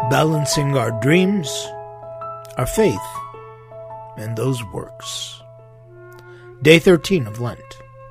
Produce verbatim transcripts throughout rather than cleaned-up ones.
balancing our dreams, our faith, and those works. Day thirteen of Lent.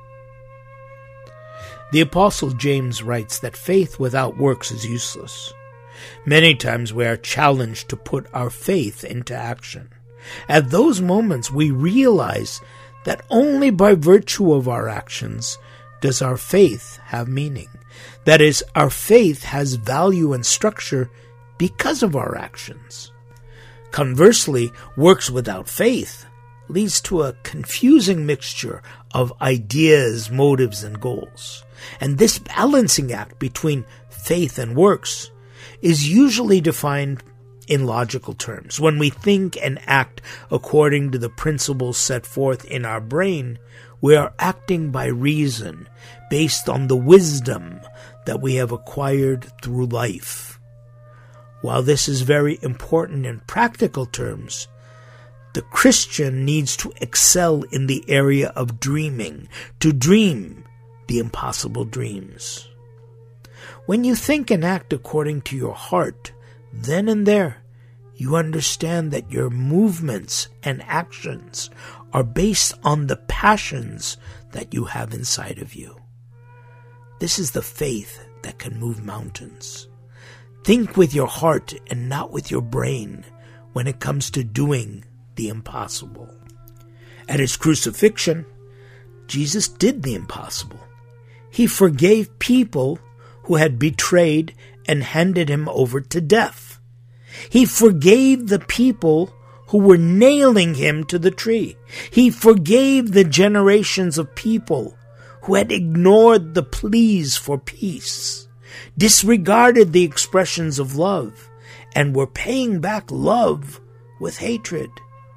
The Apostle James writes that faith without works is useless. Many times we are challenged to put our faith into action. At those moments we realize that only by virtue of our actions does our faith have meaning. That is, our faith has value and structure because of our actions. Conversely, works without faith leads to a confusing mixture of ideas, motives, and goals. And this balancing act between faith and works is usually defined in logical terms. When we think and act according to the principles set forth in our brain, we are acting by reason, based on the wisdom that we have acquired through life. While this is very important in practical terms, the Christian needs to excel in the area of dreaming, to dream the impossible dreams. When you think and act according to your heart, then and there, you understand that your movements and actions are based on the passions that you have inside of you. This is the faith that can move mountains. Think with your heart and not with your brain when it comes to doing the impossible. At his crucifixion, Jesus did the impossible. He forgave people who had betrayed and handed him over to death. He forgave the people who were nailing him to the tree. He forgave the generations of people who had ignored the pleas for peace, disregarded the expressions of love, and were paying back love with hatred.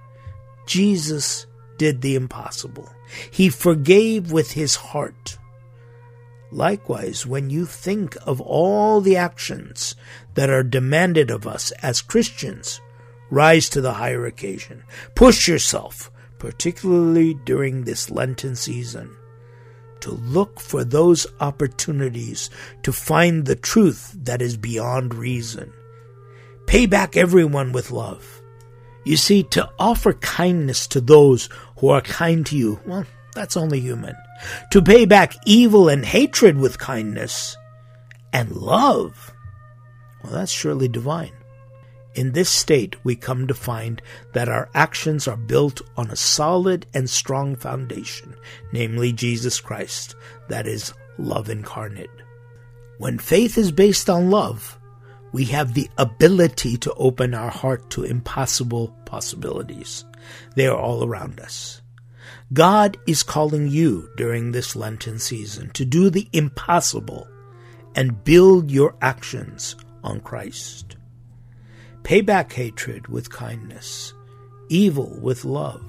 Jesus did the impossible. He forgave with his heart. Likewise, when you think of all the actions that are demanded of us as Christians, rise to the higher occasion. Push yourself, particularly during this Lenten season, to look for those opportunities to find the truth that is beyond reason. Pay back everyone with love. You see, to offer kindness to those who are kind to you, well, that's only human. To pay back evil and hatred with kindness and love, well, that's surely divine. In this state, we come to find that our actions are built on a solid and strong foundation, namely Jesus Christ, that is, love incarnate. When faith is based on love, we have the ability to open our heart to impossible possibilities. They are all around us. God is calling you during this Lenten season to do the impossible and build your actions on Christ. Pay back hatred with kindness, evil with love.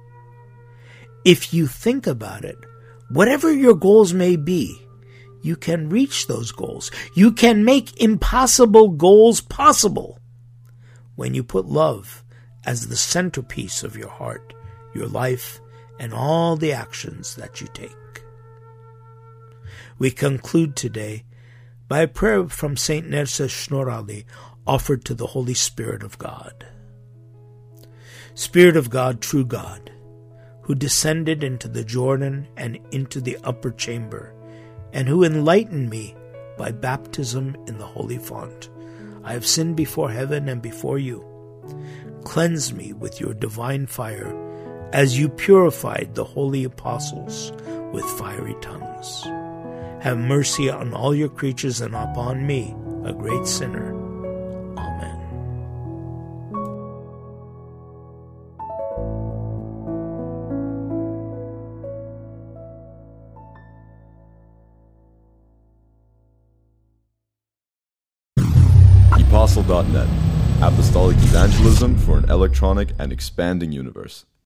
If you think about it, whatever your goals may be, you can reach those goals. You can make impossible goals possible when you put love as the centerpiece of your heart, your life, and all the actions that you take. We conclude today by a prayer from Saint Nerses Snorali offered to the Holy Spirit of God. Spirit of God, true God, who descended into the Jordan and into the upper chamber, and who enlightened me by baptism in the holy font. I have sinned before heaven and before you. Cleanse me with your divine fire, as you purified the holy apostles with fiery tongues. Have mercy on all your creatures and upon me, a great sinner. Amen. Apostle dot net, Apostolic Evangelism for an electronic and expanding universe.